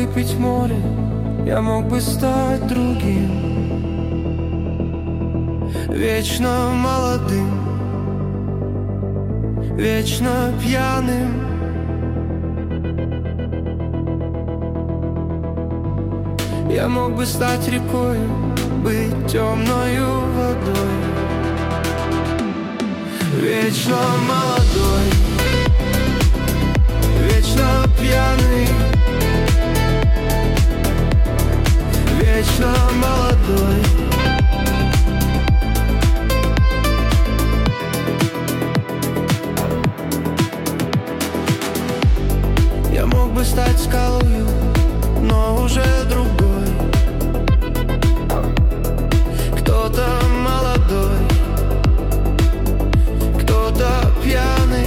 выпить море, я мог бы стать другим, вечно молодым, вечно пьяным. Я мог бы стать рекой, быть темною водой, вечно молодой, вечно пьяный, вечно молодой. Я мог бы стать скалою, но уже другой. Кто-то молодой, кто-то пьяный.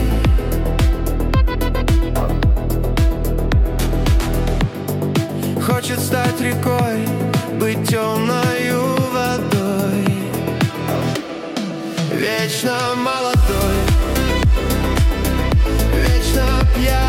Хочет стать рекой, быть темною водой, вечно молодой, вечно пьяный.